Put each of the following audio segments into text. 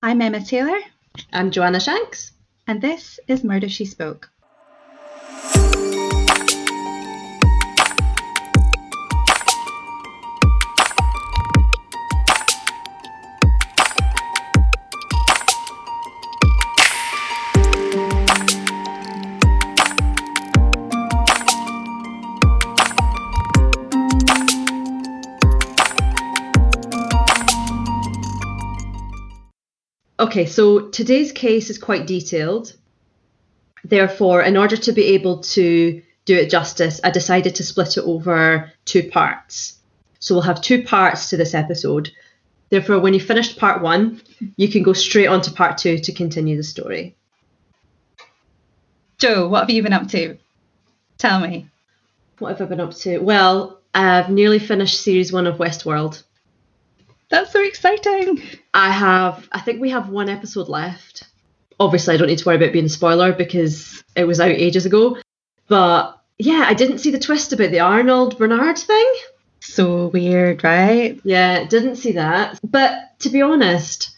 I'm Emma Taylor. I'm Joanna Shanks. And this is Murder, She Spoke. Okay, so today's case is quite detailed. Therefore, in order to be able to do it justice, I decided to split it over 2 parts. So we'll have 2 parts to this episode. Therefore, when you finished part 1, you can go straight on to part 2 to continue the story. Jo, what have you been up to? Tell me. What have I been up to? Well, I've nearly finished series 1 of Westworld. That's so exciting. I think we have 1 episode left. Obviously, I don't need to worry about being a spoiler because it was out ages ago. But yeah, I didn't see the twist about the Arnold Bernard thing. So weird, right? Yeah, didn't see that. But to be honest,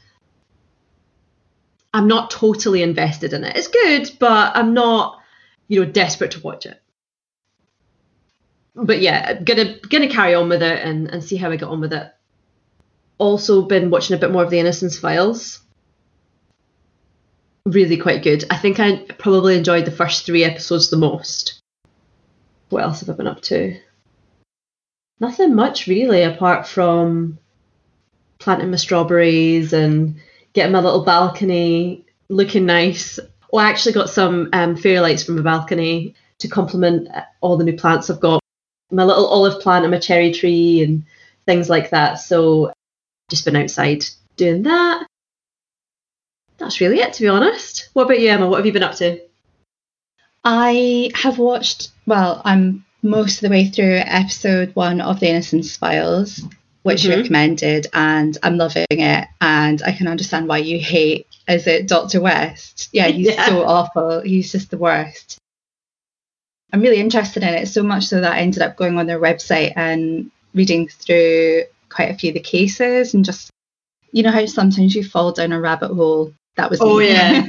I'm not totally invested in it. It's good, but I'm not, desperate to watch it. But yeah, gonna carry on with it and see how I get on with it. Also been watching a bit more of The Innocence Files. Really quite good. I think I probably enjoyed the first 3 episodes the most. What else have I been up to? Nothing much really, apart from planting my strawberries and getting my little balcony looking nice. Well, I actually got some fairy lights from my balcony to complement all the new plants I've got. My little olive plant and my cherry tree and things like that. So just been outside doing that. That's really it, to be honest. What about you, Emma? What have you been up to? I have watched, I'm most of the way through episode 1 of The Innocence Files, which you recommended, and I'm loving it. And I can understand why you hate, is it Dr. West? Yeah, he's so awful. He's just the worst. I'm really interested in it, so much so that I ended up going on their website and reading through quite a few of the cases, and just, how sometimes you fall down a rabbit hole. That was me. Yeah.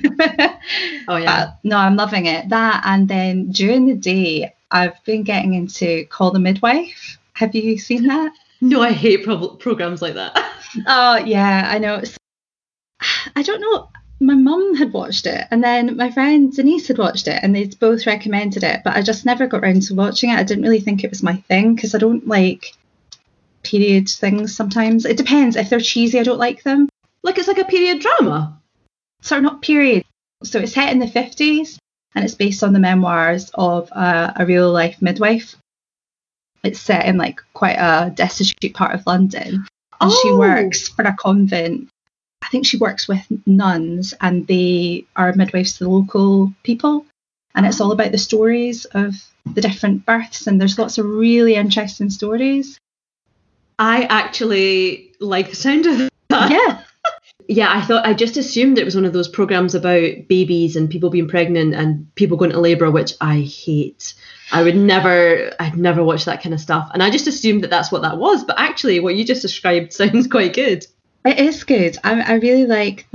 Oh yeah. No, I'm loving it. That, and then during the day, I've been getting into Call the Midwife. Have you seen that? No, I hate programs like that. Oh yeah, I know. I don't know. My mum had watched it, and then my friend Denise had watched it, and they'd both recommended it, but I just never got around to watching it. I didn't really think it was my thing because I don't like period things sometimes. It depends. If they're cheesy, I don't like them. Like it's like a period drama? Sort of not period. So it's set in the 50s and it's based on the memoirs of a real life midwife. It's set in like quite a destitute part of London. And she works for a convent. I think she works with nuns and they are midwives to the local people. And it's all about the stories of the different births. And there's lots of really interesting stories. I actually like the sound of that. Yeah. Yeah, I just assumed it was one of those programs about babies and people being pregnant and people going to labour, which I hate. I'd never watch that kind of stuff. And I just assumed that that's what that was. But actually, what you just described sounds quite good. It is good. I really like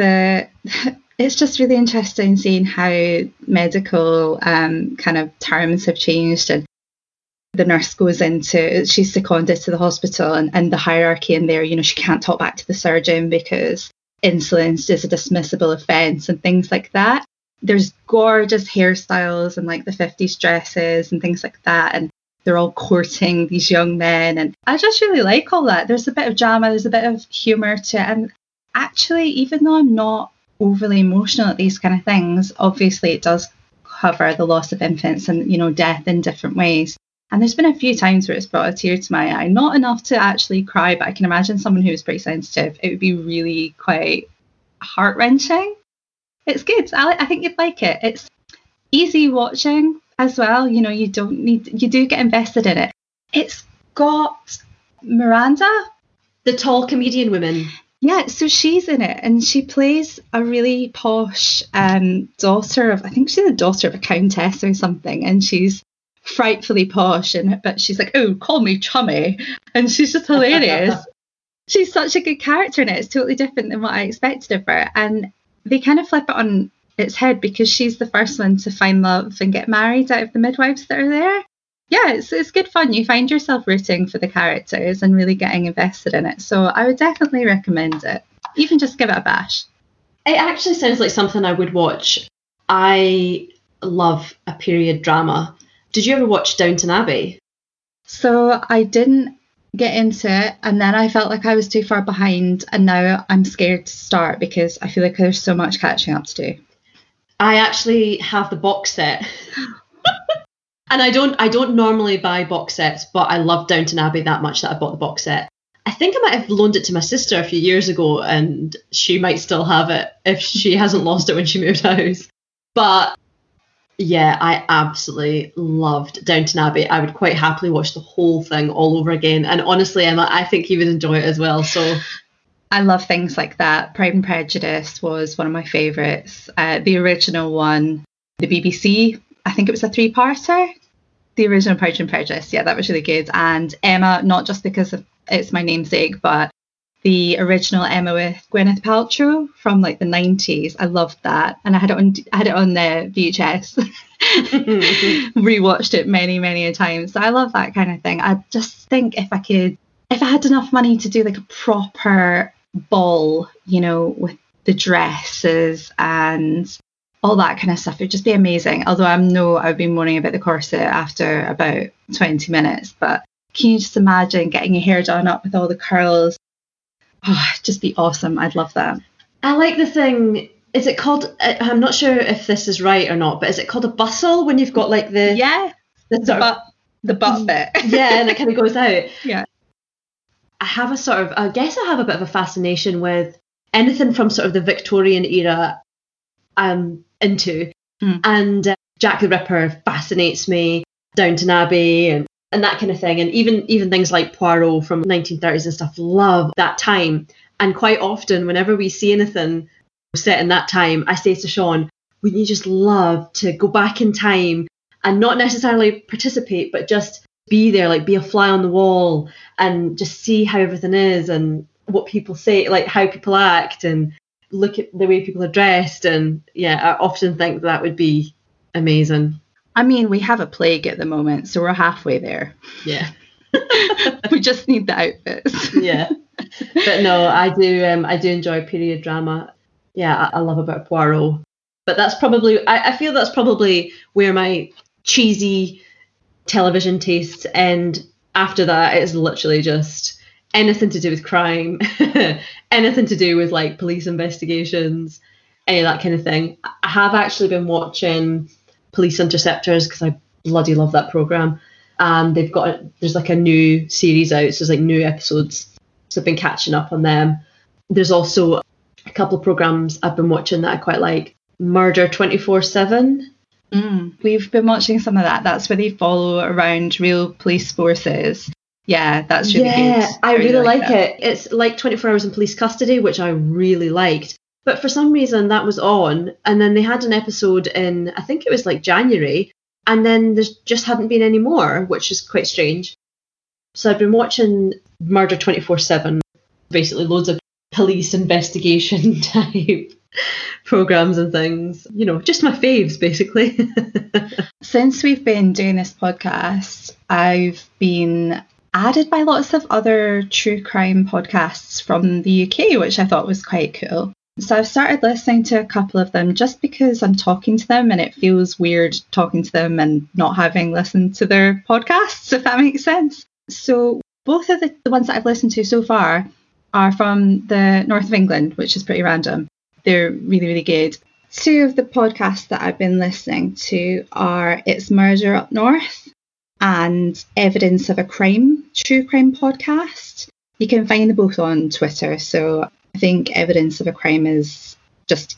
it's just really interesting seeing how medical kind of terms have changed. And the nurse she's seconded to the hospital and the hierarchy in there, she can't talk back to the surgeon because insolence is a dismissible offence and things like that. There's gorgeous hairstyles and like the 50s dresses and things like that, and they're all courting these young men, and I just really like all that. There's a bit of drama, there's a bit of humour to it, and actually, even though I'm not overly emotional at these kind of things, obviously it does cover the loss of infants and death in different ways. And there's been a few times where it's brought a tear to my eye. Not enough to actually cry, but I can imagine someone who is pretty sensitive, it would be really quite heart-wrenching. It's good. I think you'd like it. It's easy watching as well. You do get invested in it. It's got Miranda, the tall comedian woman. Yeah, so she's in it and she plays a really posh daughter of, I think she's the daughter of a countess or something, and she's frightfully posh, but she's like, oh, call me chummy, and she's just hilarious. she's such a good character in it. It's totally different than what I expected of her. And they kind of flip it on its head because she's the first one to find love and get married out of the midwives that are there. Yeah, it's good fun. You find yourself rooting for the characters and really getting invested in it. So I would definitely recommend it. Even just give it a bash. It actually sounds like something I would watch. I love a period drama. Did you ever watch Downton Abbey? So I didn't get into it, and then I felt like I was too far behind, and now I'm scared to start because I feel like there's so much catching up to do. I actually have the box set. And I don't normally buy box sets, but I love Downton Abbey that much that I bought the box set. I think I might have loaned it to my sister a few years ago, and she might still have it if she hasn't lost it when she moved house. But yeah, I absolutely loved Downton Abbey. I would quite happily watch the whole thing all over again. And honestly, Emma, I think you would enjoy it as well. So I love things like that. Pride and Prejudice was one of my favourites. The original one, the BBC, I think it was a 3-parter. The original Pride and Prejudice, yeah, that was really good. And Emma, not just because it's my namesake, but the original Emma with Gwyneth Paltrow from like the 90s. I loved that, and I had it on the VHS. Rewatched it many a times. So I love that kind of thing. I just think if I had enough money to do like a proper ball, you know, with the dresses and all that kind of stuff, it'd just be amazing. Although I'd be moaning about the corset after about 20 minutes. But can you just imagine getting your hair done up with all the curls? Oh, it'd just be awesome. I'd love that. I like the thing. Is it called? I'm not sure if this is right or not, but is it called a bustle when you've got like the the butt bit? Yeah, and it kind of goes out. Yeah. I guess I have a bit of a fascination with anything from sort of the Victorian era I'm into. And Jack the Ripper fascinates me, Downton Abbey and that kind of thing. And even things like Poirot from 1930s and stuff, love that time. And quite often, whenever we see anything set in that time, I say to Sean, wouldn't you just love to go back in time and not necessarily participate, but just be there, like be a fly on the wall and just see how everything is and what people say, like how people act and look at the way people are dressed. And yeah, I often think that would be amazing. I mean, we have a plague at the moment, so we're halfway there. Yeah. We just need the outfits. Yeah. But no, I do enjoy period drama. Yeah, I love a bit of Poirot. But that's probably, I feel that's probably where my cheesy television tastes end. After that, it's literally just anything to do with crime, anything to do with like police investigations, any of that kind of thing. I have actually been watching Police Interceptors because I bloody love that programme. And there's like a new series out, so there's like new episodes. So I've been catching up on them. There's also a couple of programmes I've been watching that I quite like. Murder 24/7. We've been watching some of that. That's where they follow around real police forces. Yeah, that's really good. Yeah, I really like it. It's like 24 Hours in Police Custody, which I really liked. But for some reason that was on, and then they had an episode in, I think it was like January, and then there just hadn't been any more, which is quite strange. So I've been watching Murder 24/7, basically loads of police investigation type programs and things, you know, just my faves basically. Since we've been doing this podcast, I've been added by lots of other true crime podcasts from the UK, which I thought was quite cool. So I've started listening to a couple of them just because I'm talking to them and it feels weird talking to them and not having listened to their podcasts, if that makes sense. So both of the ones that I've listened to so far are from the north of England, which is pretty random. They're really, really good. Two of the podcasts that I've been listening to are It's Murder Up North and Evidence of a Crime, true crime podcast. You can find them both on Twitter. So I think Evidence of a Crime is just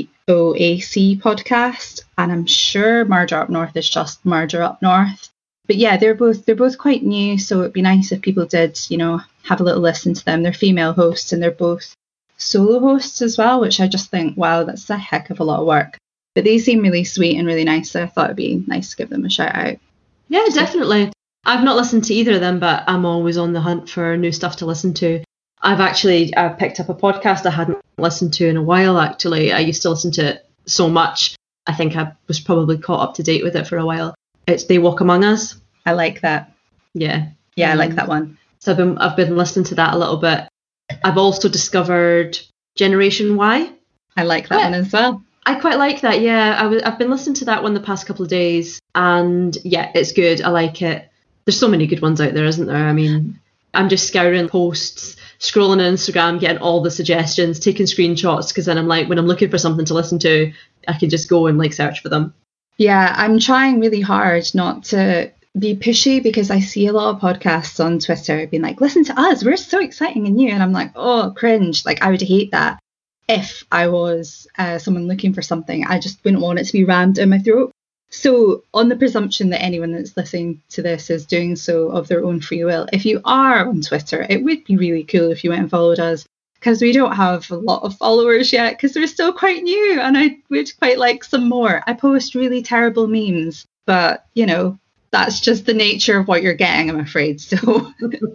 EOAC podcast, and I'm sure Murder Up North is just Murder Up North. But yeah, they're both quite new, so it'd be nice if people did, you know, have a little listen to them. They're female hosts and they're both solo hosts as well, which I just think, wow, that's a heck of a lot of work. But they seem really sweet and really nice, so I thought it'd be nice to give them a shout out. Yeah, definitely. I've not listened to either of them, but I'm always on the hunt for new stuff to listen to. I've picked up a podcast I hadn't listened to in a while, actually. I used to listen to it so much. I think I was probably caught up to date with it for a while. It's They Walk Among Us. I like that. Yeah. Yeah, I like that one. So I've been listening to that a little bit. I've also discovered Generation Why. I like that one as well. I quite like that, yeah. I've been listening to that one the past couple of days, and yeah, it's good. I like it. There's so many good ones out there, isn't there? I mean, I'm just scouring posts, scrolling on Instagram, getting all the suggestions, taking screenshots, because then I'm like, when I'm looking for something to listen to, I can just go and like search for them. Yeah, I'm trying really hard not to be pushy, because I see a lot of podcasts on Twitter being like, listen to us, we're so exciting and new. And I'm like, oh, cringe. Like, I would hate that if I was someone looking for something. I just wouldn't want it to be rammed down my throat. So on the presumption that anyone that's listening to this is doing so of their own free will, if you are on Twitter, it would be really cool if you went and followed us, because we don't have a lot of followers yet, because we're still quite new, and I would quite like some more. I post really terrible memes, but, you know, that's just the nature of what you're getting, I'm afraid. So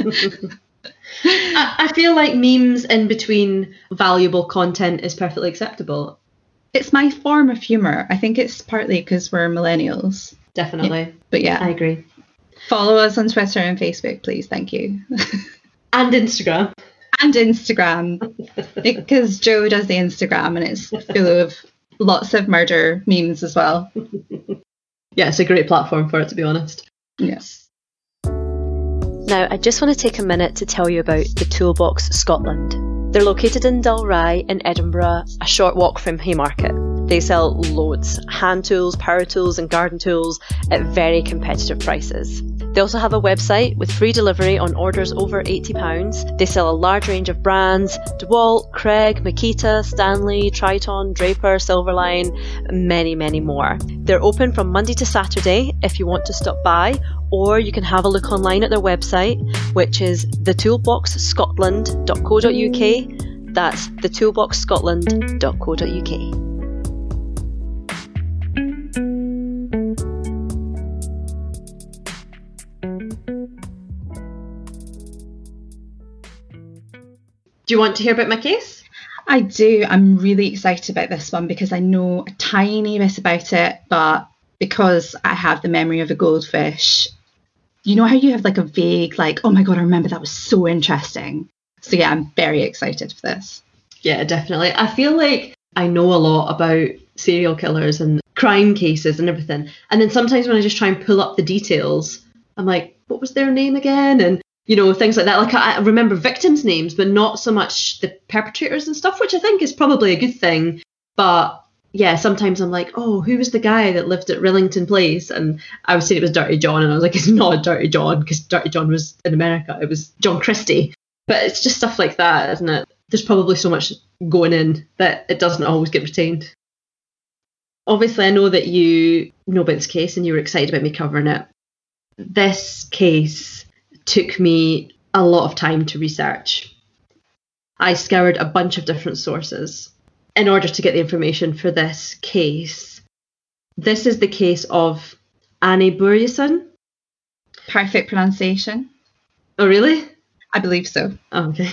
I feel like memes in between valuable content is perfectly acceptable. It's my form of humour. I think it's partly because we're millennials. Definitely. Yeah. But yeah. I agree. Follow us on Twitter and Facebook, please. Thank you. And Instagram. And Instagram. Because Joe does the Instagram, and it's full of lots of murder memes as well. Yeah, it's a great platform for it, to be honest. Yes. Now, I just want to take a minute to tell you about the Toolbox Scotland. They're located in Dalry in Edinburgh, a short walk from Haymarket. They sell loads, hand tools, power tools and garden tools at very competitive prices. They also have a website with free delivery on orders over £80. They sell a large range of brands: DeWalt, Craig, Makita, Stanley, Triton, Draper, Silverline, many, many more. They're open from Monday to Saturday if you want to stop by, or you can have a look online at their website, which is thetoolboxscotland.co.uk. That's thetoolboxscotland.co.uk. Do you want to hear about my case? I do. I'm really excited about this one because I know a tiny bit about it, but because I have the memory of a goldfish, you know how you have like a vague, like, oh my God, I remember that was so interesting. So yeah, I'm very excited for this. Yeah, definitely. I feel like I know a lot about serial killers and crime cases and everything. And then sometimes when I just try and pull up the details, I'm like, what was their name again? And, you know, things like that. Like, I remember victims' names, but not so much the perpetrators and stuff, which I think is probably a good thing. But yeah, sometimes I'm like, oh, who was the guy that lived at Rillington Place? And I was saying it was Dirty John, and I was like, it's not Dirty John, because Dirty John was in America. It was John Christie. But it's just stuff like that, isn't it? There's probably so much going in that it doesn't always get retained. Obviously, I know that you know about this case and you were excited about me covering it. This case took me a lot of time to research. I scoured a bunch of different sources in order to get the information for this case. This is the case of Annie Börjesson. Perfect pronunciation. Oh, really? I believe so. Oh, okay.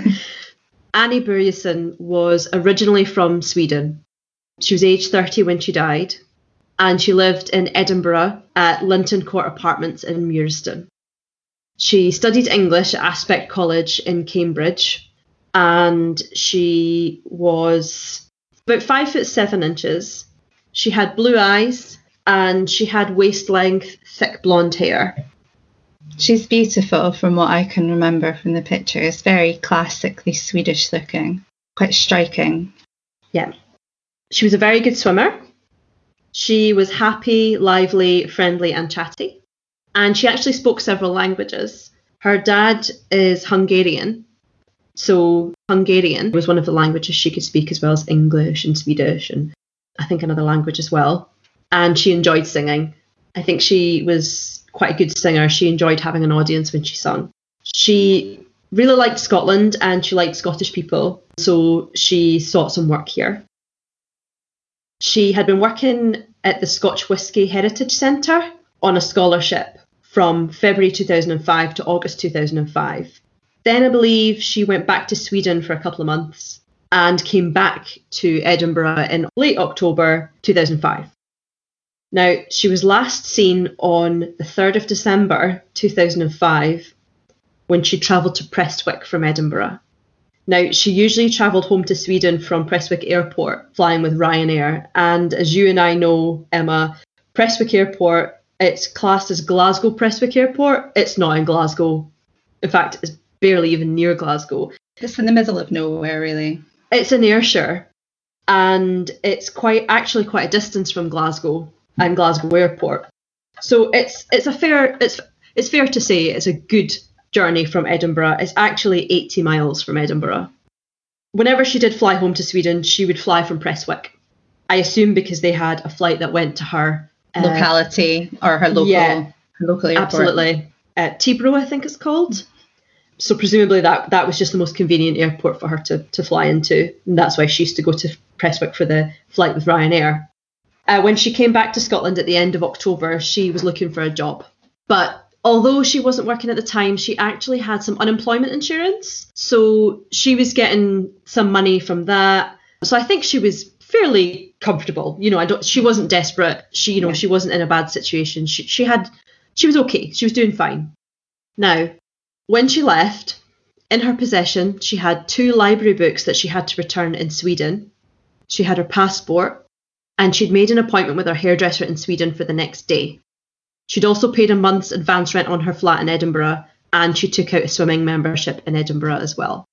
Annie Börjesson was originally from Sweden. She was age 30 when she died, and she lived in Edinburgh at Linton Court Apartments in Muirston. She studied English at Aspect College in Cambridge, and she was about 5'7". She had blue eyes, and she had waist-length, thick blonde hair. She's beautiful from what I can remember from the pictures. Very classically Swedish looking. Quite striking. Yeah. She was a very good swimmer. She was happy, lively, friendly and chatty. And she actually spoke several languages. Her dad is Hungarian. So Hungarian was one of the languages she could speak, as well as English and Swedish and I think another language as well. And she enjoyed singing. I think she was quite a good singer. She enjoyed having an audience when she sung. She really liked Scotland and she liked Scottish people, so she sought some work here. She had been working at the Scotch Whisky Heritage Centre on a scholarship from February 2005 to August 2005. Then I believe she went back to Sweden for a couple of months and came back to Edinburgh in late October 2005. Now, she was last seen on the 3rd of December 2005 when she travelled to Prestwick from Edinburgh. Now, she usually travelled home to Sweden from Prestwick Airport, flying with Ryanair. And as you and I know, Emma, Prestwick Airport, it's classed as Glasgow Prestwick Airport. It's not in Glasgow. In fact, it's barely even near Glasgow. It's in the middle of nowhere, really. It's in Ayrshire, and it's actually quite a distance from Glasgow and Glasgow Airport. So it's fair to say it's a good journey from Edinburgh. It's actually 80 miles from Edinburgh. Whenever she did fly home to Sweden, she would fly from Prestwick. I assume because they had a flight that went to her locality or her local airport. Absolutely. Tibro, I think it's called. So presumably that was just the most convenient airport for her to fly into. And that's why she used to go to Prestwick for the flight with Ryanair. When she came back to Scotland at the end of October, she was looking for a job. But although she wasn't working at the time, she actually had some unemployment insurance. So she was getting some money from that. So I think she was fairly comfortable. She wasn't desperate. She wasn't in a bad situation. She was okay. She was doing fine. Now, when she left, in her possession, she had 2 library books that she had to return in Sweden. She had her passport, and she'd made an appointment with her hairdresser in Sweden for the next day. She'd also paid a month's advance rent on her flat in Edinburgh, and she took out a swimming membership in Edinburgh as well.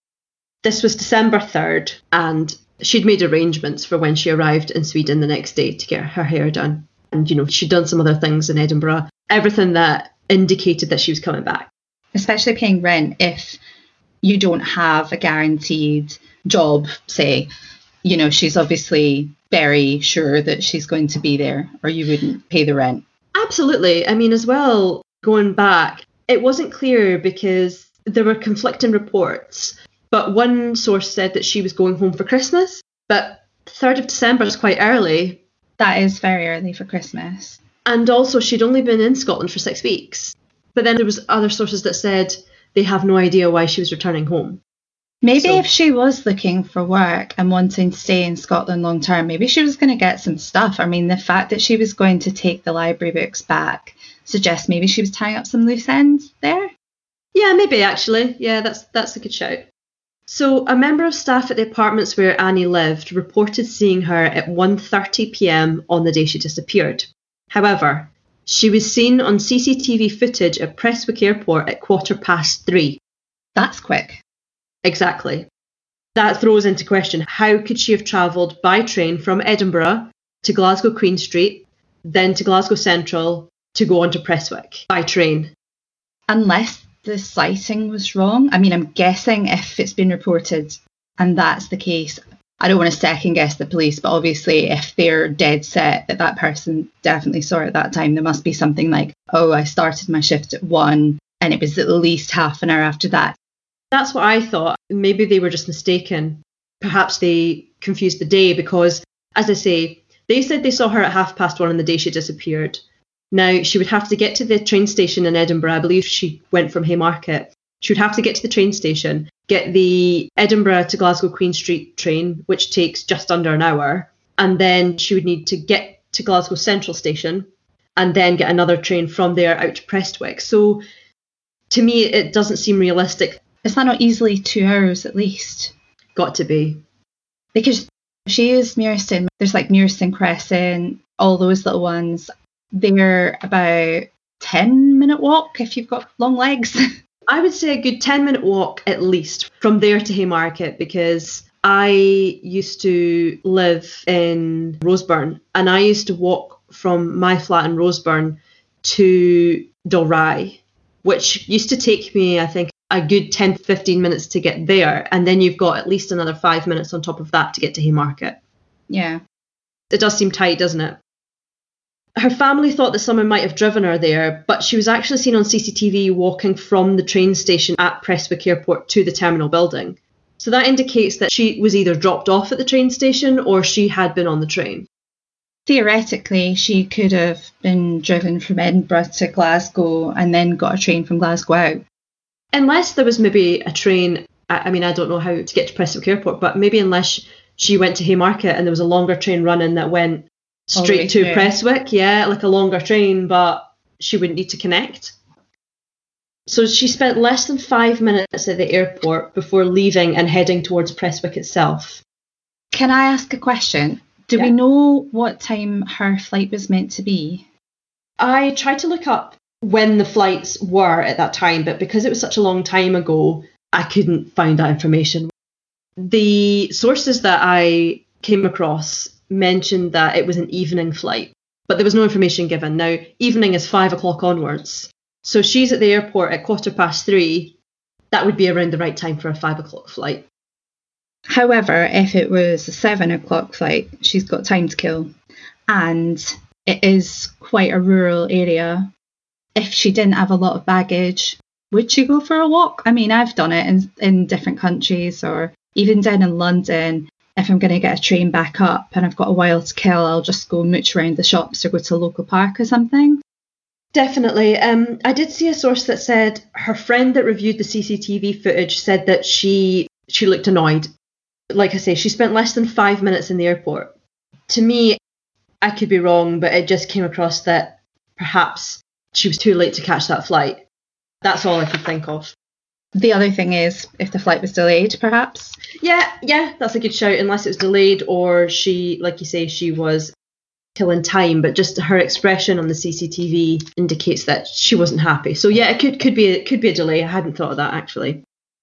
This was December 3rd, and she'd made arrangements for when she arrived in Sweden the next day to get her hair done. And, she'd done some other things in Edinburgh, everything that indicated that she was coming back. Especially paying rent if you don't have a guaranteed job, say. She's obviously very sure that she's going to be there, or you wouldn't pay the rent. Absolutely. I mean, as well, going back, it wasn't clear because there were conflicting reports. But one source said that she was going home for Christmas. But 3rd of December is quite early. That is very early for Christmas. And also, she'd only been in Scotland for 6 weeks. But then there was other sources that said they have no idea why she was returning home. Maybe if she was looking for work and wanting to stay in Scotland long term, maybe she was going to get some stuff. I mean, the fact that she was going to take the library books back suggests maybe she was tying up some loose ends there. Yeah, maybe actually. Yeah, that's a good shout. So a member of staff at the apartments where Annie lived reported seeing her at 1:30 p.m. on the day she disappeared. However, she was seen on CCTV footage at Prestwick Airport at 3:15. That's quick. Exactly. That throws into question, how could she have travelled by train from Edinburgh to Glasgow Queen Street, then to Glasgow Central, to go on to Prestwick by train? Unless the sighting was wrong. I mean, I'm guessing if it's been reported and that's the case, I don't want to second guess the police, but obviously if they're dead set that person definitely saw it at that time, there must be something like, oh, I started my shift at 1 and it was at least half an hour after that. That's what I thought. Maybe they were just mistaken. Perhaps they confused the day because, as I say, they said they saw her at 1:30 on the day she disappeared. Now, she would have to get to the train station in Edinburgh. I believe she went from Haymarket. She would have to get to the train station, get the Edinburgh to Glasgow Queen Street train, which takes just under an hour. And then she would need to get to Glasgow Central Station and then get another train from there out to Prestwick. So to me, it doesn't seem realistic. Is that not easily 2 hours at least? Got to be. Because she is Muirston. There's like Muirston Crescent, all those little ones. They're about 10-minute walk if you've got long legs. I would say a good 10-minute walk at least from there to Haymarket, because I used to live in Roseburn and I used to walk from my flat in Roseburn to Dalry, which used to take me, I think, a good 10-15 minutes to get there. And then you've got at least another 5 minutes on top of that to get to Haymarket. Yeah. It does seem tight, doesn't it? Her family thought that someone might have driven her there, but she was actually seen on CCTV walking from the train station at Prestwick Airport to the terminal building. So that indicates that she was either dropped off at the train station or she had been on the train. Theoretically, she could have been driven from Edinburgh to Glasgow and then got a train from Glasgow out. Unless there was maybe a train, I mean, I don't know how to get to Prestwick Airport, but maybe unless she went to Haymarket and there was a longer train running that went straight to Prestwick, like a longer train, but she wouldn't need to connect. So she spent less than 5 minutes at the airport before leaving and heading towards Prestwick itself. Can I ask a question? Do we know what time her flight was meant to be? I tried to look up when the flights were at that time, but because it was such a long time ago, I couldn't find that information. The sources that I came across mentioned that it was an evening flight, but there was no information given. Now, evening is 5 o'clock onwards. So she's at the airport at 3:15. That would be around the right time for a 5 o'clock flight. However, if it was a 7 o'clock flight, she's got time to kill. And it is quite a rural area. If she didn't have a lot of baggage, would she go for a walk? I mean, I've done it in different countries, or even down in London. If I'm going to get a train back up and I've got a while to kill, I'll just go mooch around the shops or go to a local park or something. Definitely. I did see a source that said her friend that reviewed the CCTV footage said that she looked annoyed. Like I say, she spent less than 5 minutes in the airport. To me, I could be wrong, but it just came across that perhaps she was too late to catch that flight. That's all I could think of. The other thing is, if the flight was delayed, perhaps? Yeah, that's a good shout, unless it was delayed or she, like you say, she was killing time, but just her expression on the CCTV indicates that she wasn't happy. So yeah, it could be a delay. I hadn't thought of that, actually.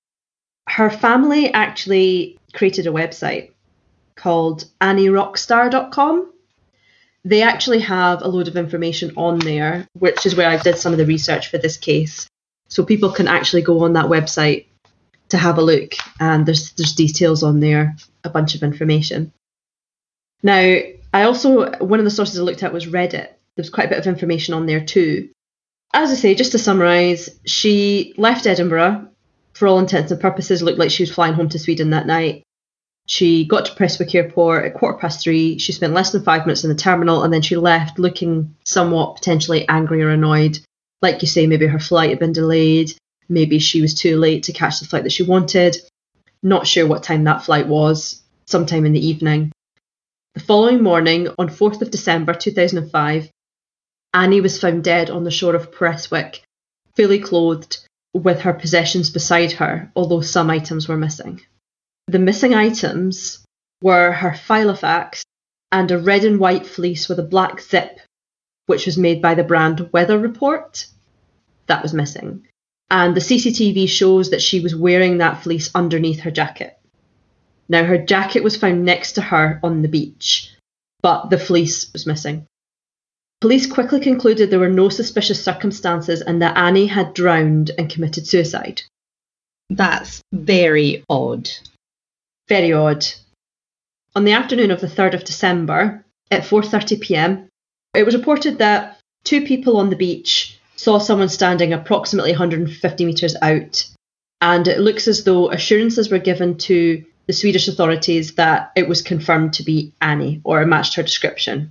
Her family actually created a website called AnnieRockstar.com. They actually have a load of information on there, which is where I did some of the research for this case. So people can actually go on that website to have a look, and there's details on there, a bunch of information. Now, one of the sources I looked at was Reddit. There's quite a bit of information on there too. As I say, just to summarise, she left Edinburgh. For all intents and purposes, looked like she was flying home to Sweden that night. She got to Prestwick Airport at 3:15. She spent less than 5 minutes in the terminal, and then she left looking somewhat potentially angry or annoyed. Like you say, maybe her flight had been delayed. Maybe she was too late to catch the flight that she wanted. Not sure what time that flight was, sometime in the evening. The following morning, on 4th of December 2005, Annie was found dead on the shore of Prestwick, fully clothed, with her possessions beside her, although some items were missing. The missing items were her Filofax and a red and white fleece with a black zip, which was made by the brand Weather Report. That was missing. And the CCTV shows that she was wearing that fleece underneath her jacket. Now, her jacket was found next to her on the beach, but the fleece was missing. Police quickly concluded there were no suspicious circumstances and that Annie had drowned and committed suicide. That's very odd. Very odd. On the afternoon of the 3rd of December, at 4:30 p.m, it was reported that 2 people on the beach saw someone standing approximately 150 metres out, and it looks as though assurances were given to the Swedish authorities that it was confirmed to be Annie, or it matched her description.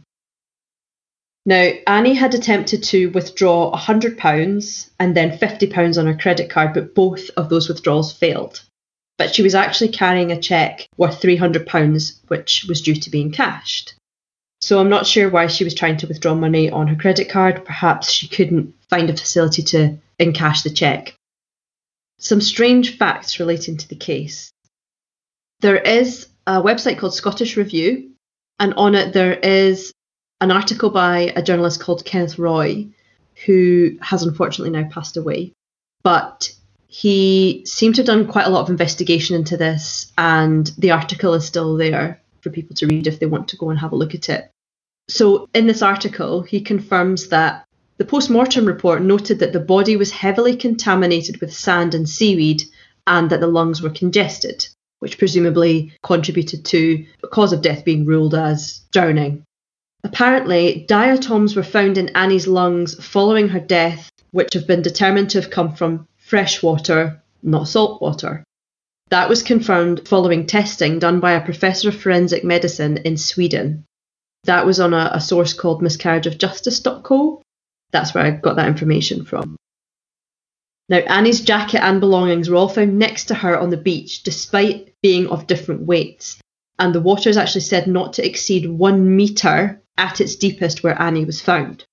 Now, Annie had attempted to withdraw £100 and then £50 on her credit card, but both of those withdrawals failed. But she was actually carrying a cheque worth £300, which was due to being cashed. So I'm not sure why she was trying to withdraw money on her credit card. Perhaps she couldn't find a facility to encash the cheque. Some strange facts relating to the case. There is a website called Scottish Review, and on it there is an article by a journalist called Kenneth Roy, who has unfortunately now passed away. But he seemed to have done quite a lot of investigation into this, and the article is still there for people to read if they want to go and have a look at it. So in this article, he confirms that the post-mortem report noted that the body was heavily contaminated with sand and seaweed and that the lungs were congested, which presumably contributed to the cause of death being ruled as drowning. Apparently, diatoms were found in Annie's lungs following her death, which have been determined to have come from fresh water, not salt water. That was confirmed following testing done by a professor of forensic medicine in Sweden. That was on a source called miscarriageofjustice.co. That's where I got that information from. Now, Annie's jacket and belongings were all found next to her on the beach, despite being of different weights. And the water is actually said not to exceed 1 metre at its deepest where Annie was found.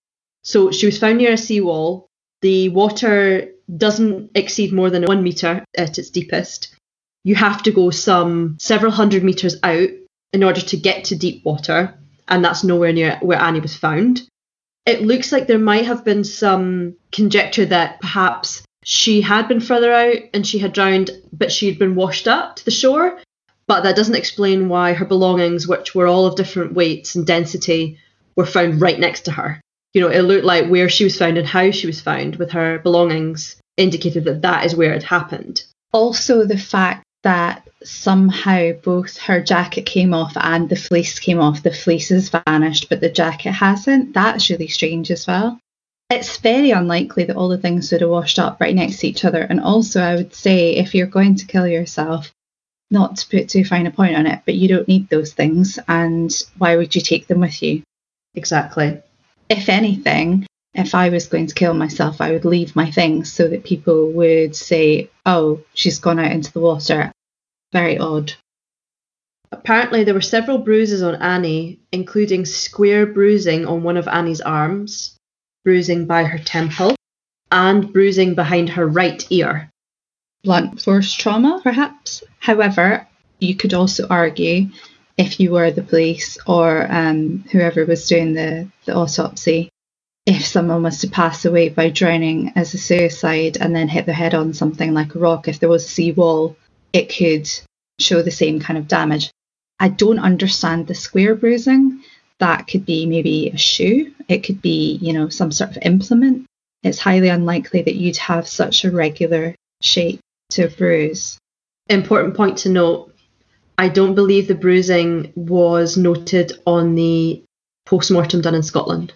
So she was found near a seawall. The water doesn't exceed more than 1 metre at its deepest. You have to go several hundred metres out in order to get to deep water, and that's nowhere near where Annie was found. It looks like there might have been some conjecture that perhaps she had been further out and she had drowned, but she'd been washed up to the shore. But that doesn't explain why her belongings, which were all of different weights and density, were found right next to her. You know, it looked like where she was found and how she was found with her belongings indicated that that is where it happened. Also, the fact that somehow both her jacket came off and the fleece came off. The fleece has vanished, but the jacket hasn't. That's really strange as well. It's very unlikely that all the things would have washed up right next to each other. And also, I would say, if you're going to kill yourself, not to put too fine a point on it, but you don't need those things. And why would you take them with you? Exactly. If anything, if I was going to kill myself, I would leave my things so that people would say, oh, she's gone out into the water. Very odd. Apparently, there were several bruises on Annie, including square bruising on one of Annie's arms, bruising by her temple, and bruising behind her right ear. Blunt force trauma, perhaps. However, you could also argue, if you were the police or whoever was doing the autopsy, if someone was to pass away by drowning as a suicide and then hit their head on something like a rock, if there was a seawall, it could show the same kind of damage. I don't understand the square bruising. That could be maybe a shoe. It could be, some sort of implement. It's highly unlikely that you'd have such a regular shape to a bruise. Important point to note, I don't believe the bruising was noted on the post-mortem done in Scotland.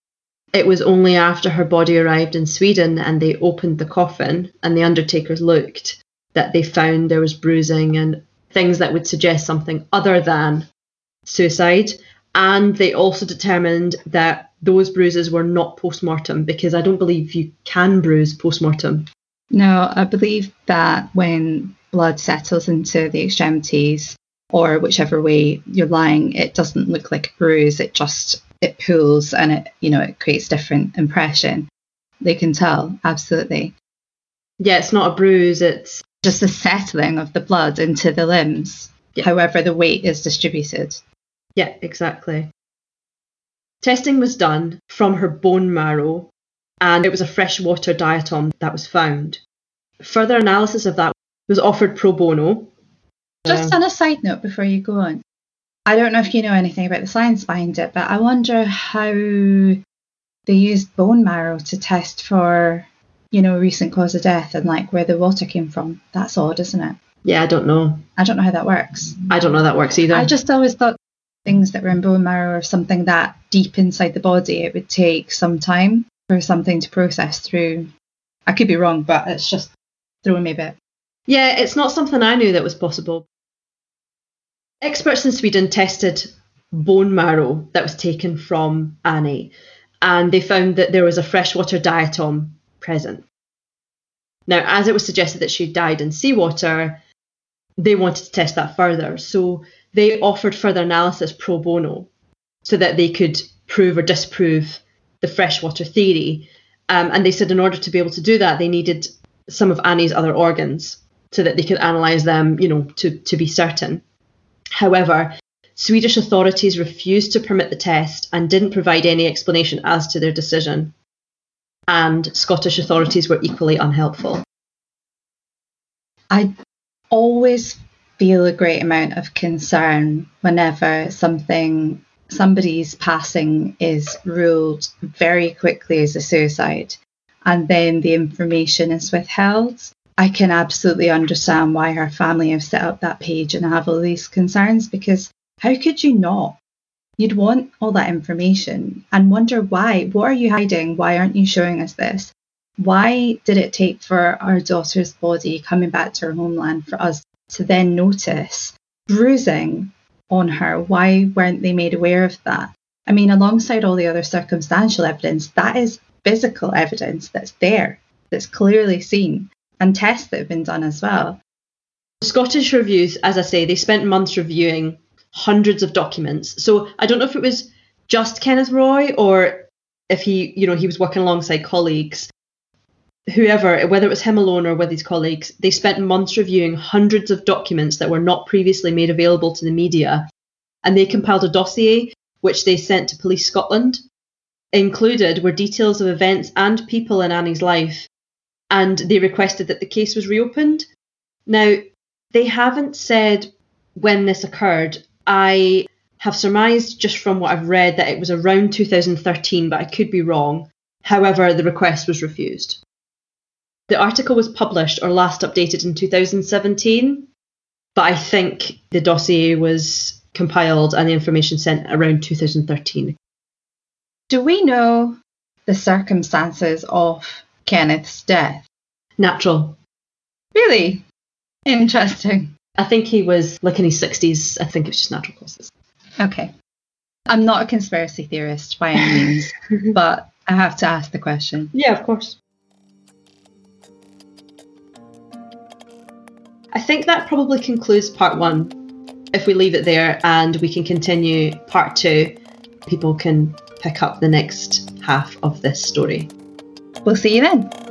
It was only after her body arrived in Sweden and they opened the coffin and the undertakers looked that they found there was bruising and things that would suggest something other than suicide. And they also determined that those bruises were not post-mortem, because I don't believe you can bruise post-mortem. No, I believe that when blood settles into the extremities or whichever way you're lying, it doesn't look like a bruise. It pools and it creates different impression. They can tell, absolutely. Yeah, it's not a bruise, it's just the settling of the blood into the limbs, however the weight is distributed. Yeah, exactly. Testing was done from her bone marrow, and it was a freshwater diatom that was found. Further analysis of that was offered pro bono. Just on a side note before you go on, I don't know if you know anything about the science behind it, but I wonder how they used bone marrow to test for, recent cause of death and where the water came from. That's odd, isn't it? Yeah, I don't know. I don't know how that works. I don't know how that works either. I just always thought things that were in bone marrow or something that deep inside the body, it would take some time for something to process through. I could be wrong, but it's just throwing me a bit. Yeah, it's not something I knew that was possible. Experts in Sweden tested bone marrow that was taken from Annie, and they found that there was a freshwater diatom present. Now, as it was suggested that she died in seawater, they wanted to test that further. So they offered further analysis pro bono so that they could prove or disprove the freshwater theory. And they said in order to be able to do that, they needed some of Annie's other organs so that they could analyse them, to be certain. However, Swedish authorities refused to permit the test and didn't provide any explanation as to their decision. And Scottish authorities were equally unhelpful. I always feel a great amount of concern whenever somebody's passing is ruled very quickly as a suicide and then the information is withheld. I can absolutely understand why her family have set up that page and have all these concerns, because how could you not? You'd want all that information and wonder why. What are you hiding? Why aren't you showing us this? Why did it take for our daughter's body coming back to her homeland for us to then notice bruising on her? Why weren't they made aware of that? I mean, alongside all the other circumstantial evidence, that is physical evidence that's there. that's clearly seen, and tests that have been done as well. Scottish reviews, as I say, they spent months reviewing hundreds of documents. So I don't know if it was just Kenneth Roy or if he was working alongside colleagues. Whoever, whether it was him alone or with his colleagues, they spent months reviewing hundreds of documents that were not previously made available to the media. And they compiled a dossier which they sent to Police Scotland. Included were details of events and people in Annie's life, and they requested that the case was reopened. Now, they haven't said when this occurred. I have surmised just from what I've read that it was around 2013, but I could be wrong. However, the request was refused. The article was published or last updated in 2017, but I think the dossier was compiled and the information sent around 2013. Do we know the circumstances of Kenneth's death? Natural. Really? Interesting. I think he was like in his 60s. I think it's just natural causes. Okay. I'm not a conspiracy theorist by any means, but I have to ask the question. Yeah, of course. I think that probably concludes part 1. If we leave it there and we can continue part 2, people can pick up the next half of this story. We'll see you then.